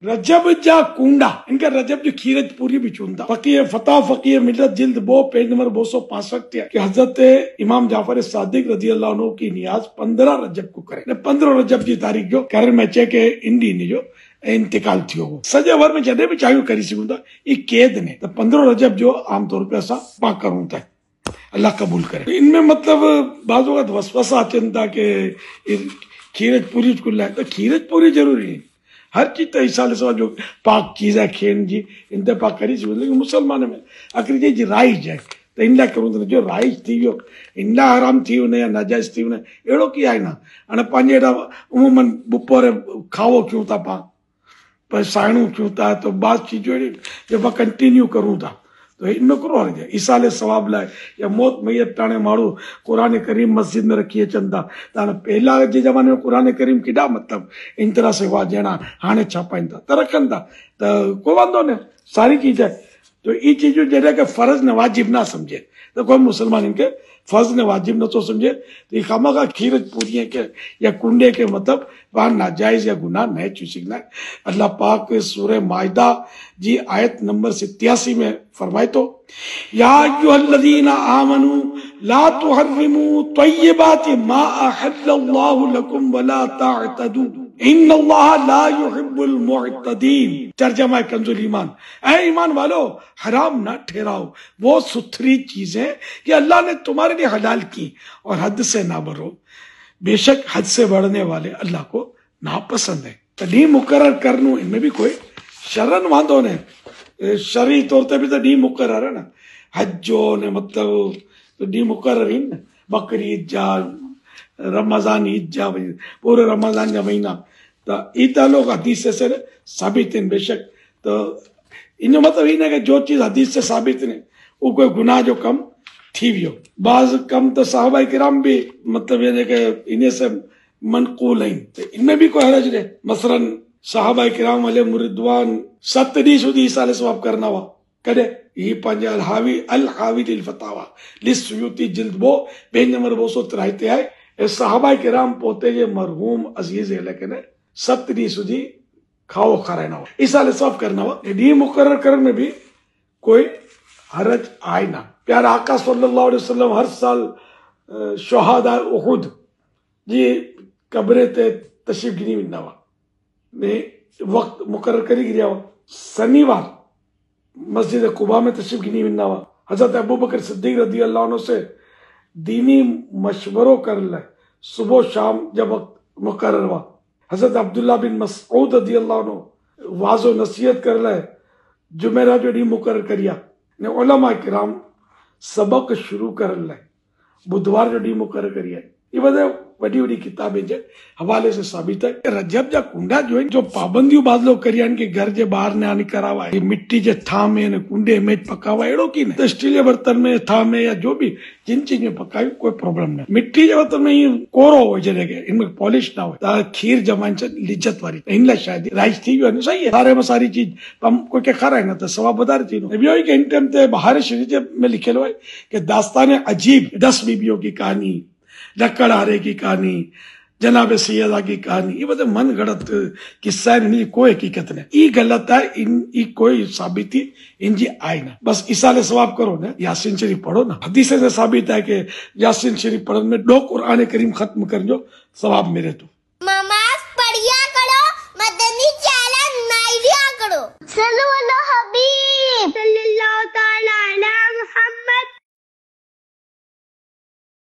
رجب جا کونڈا ان کا رجب جو کھیرت پوری بھی چونتا فقیہ فتح فقیہ ملت جلد بو پیج نمبر 265 کہ حضرت امام جعفر صادق رضی اللہ عنہ کی نیاز 15 رجب کو کرے 15 رجب کی تاریخ جو کرے میں چے کہ انڈی نے جو انتقال تھیو ہو سجے ور میں جدے بھی چاہیو کری سکوں تا یہ قید نے تو 15 رجب جو عام طور پہ ایسا پاک کروں تا اللہ قبول کرے ان میں مطلب بعض اوقات وسوسہ چنتا کہ کھیرت پوری کو لائے تو کھیرت پوری ضروری ہے ہر چیز تو عیسیٰ علیہ السلام جو پاک چیز ہے کھین جی انتے پاک کری سی لیکن مسلمان میں اگر جی رائج ہے تو انڈا کروں جو رائج تھی جو انڈا حرام تھی انہیں یا ناجائز تھی انہیں ایڑو کیا ہے نا انہیں پانچے عموماً بپورے کھاؤ کیوں تھا پاک پر سائنوں کیوں تھا تو بعض چیزوں جب کنٹینیو کروں تھا تو ان میں کرو رہے عیسیٰ علیہ ثواب لائے یا موت میت تانے مارو قرآن کریم مسجد میں رکھیے چندہ تانے پہلا جے زمانے میں قرآن کریم کیڈا مطلب ان طرح سے ہوا جینا ہانے چھاپائیں تھا ترکھن تھا تو کوئی واندو نے ساری چیزیں تو یہ چیزوں جیسے کہ فرض نے واجب نہ سمجھے تو کوئی مسلمان ان کے فرض نے واجب نہ تو سمجھے تو یہ خامخواہ کھیرت پوری ہے کہ یا کنڈے کے مطلب وہاں ناجائز یا گناہ نہیں چھو سکنا ہے اللہ پاک سورہ مائدہ جی آیت نمبر 87 میں فرمائے تو یا ایھا الذین آمنوا لا تحرموا طیبات ما احل اللہ لکم ولا تعتدوا ان اللہ لا يحب المعتدین ترجمہ کنز ایمان اے ایمان والو حرام نہ ٹھہراؤ وہ ستھری چیزیں کہ اللہ نے تمہارے لیے حلال کی اور حد سے نہ بڑھو بے شک حد سے بڑھنے والے اللہ کو ناپسند ہے تو نہیں مقرر کرنو ان میں بھی کوئی شرن واندو نے شرعی طور تے بھی تو نہیں مقرر ہے نا حجو نے مطلب تو نہیں مقرر ہی نا بکری عید جا رمضان عید جا پورے رمضان جا مہینہ تو ایتا لوگ حدیث سے ثابت ہیں بے شک تو ان جو مطلب ہی نا کہ جو چیز حدیث سے ثابت ہیں وہ کوئی گناہ جو کم تھی بھی ہو بعض کم تو صحابہ کرام بھی مطلب یہ کہ انہیں سے منقول ہیں ان میں بھی کوئی حرج نہیں مثلا صحابہ کرام علیہ مردوان 7 سودی عیسیٰ علیہ ثواب کرنا ہوا کدے یہ پانچ الحاوی للفتاوی للسیوطی جلد بو پیج نمبر 283 ہے صحابہ کرام پوتے یہ مرحوم عزیز ہے لیکن 7 سودی کھاؤ کھانا ہوا عیسیٰ علیہ ثواب کرنا ہوا یہ مقرر کرنے میں بھی کوئی حرج آئے نہ پیارا آقا صلی اللہ علیہ وسلم ہر سال شہداء احد جی قبرے تے تشریف گنی ویندا ہوا نے وقت مقرر کری گیا ہوا سنیوار مسجد قباء میں تشریف گنی ویندا ہوا حضرت ابوبکر صدیق رضی اللہ عنہ سے دینی مشوروں کر لے صبح و شام جب وقت مقرر ہوا حضرت عبداللہ بن مسعود رضی اللہ عنہ واضح و نصیحت کر لے جمعرہ جو نہیں مقرر کریا نے علماء کرام سبق شروع کر لے بدوار جو نہیں مقرر کریا یہ وجہ بڑی بڑی کتابیں جو حوالے سے ثابت ہے رجب جا کنڈا جو ہے جو پابندیوں بعض لوگ کری ان کے گھر جے باہر نے آنی کراوا ہے مٹی جے تھا میں کنڈے میں پکاوا ایڑو کی نہیں اسٹیل کے برتن میں تھا میں یا جو بھی جن چیز میں پکائی کوئی پرابلم نہیں مٹی کے برتن میں یہ کورو ہو جلے گئے ان میں پالش نہ ہو تا کھیر جمائن سے لجت واری ان لا شاید رائس تھی بھی صحیح ہے سارے میں ساری چیز ہم کوئی کہ کھا رہے نا تو ثواب بتا رہی تھی نبی ہوئی کہ ان ٹائم تے بہار شریف میں لکھے لو ہے کہ داستان عجیب 10 بیبیوں کی کہانی لکڑ آرے کی کہانی جناب سیدہ کی کہانی یہ بتا من گڑت قصہ نہیں کوئی حقیقت نہیں یہ غلط ہے ان کوئی ثابتی ان جی آئے نا بس عیسیٰ علیہ ثواب کرو نا یاسین شریف پڑھو نا حدیث سے ثابت ہے کہ یاسین شریف پڑھنے میں 2 قرآن کریم ختم کر جو ثواب میرے تو نماز پڑھیا کرو مدنی چینل نائلیا کرو صلو علی حبیب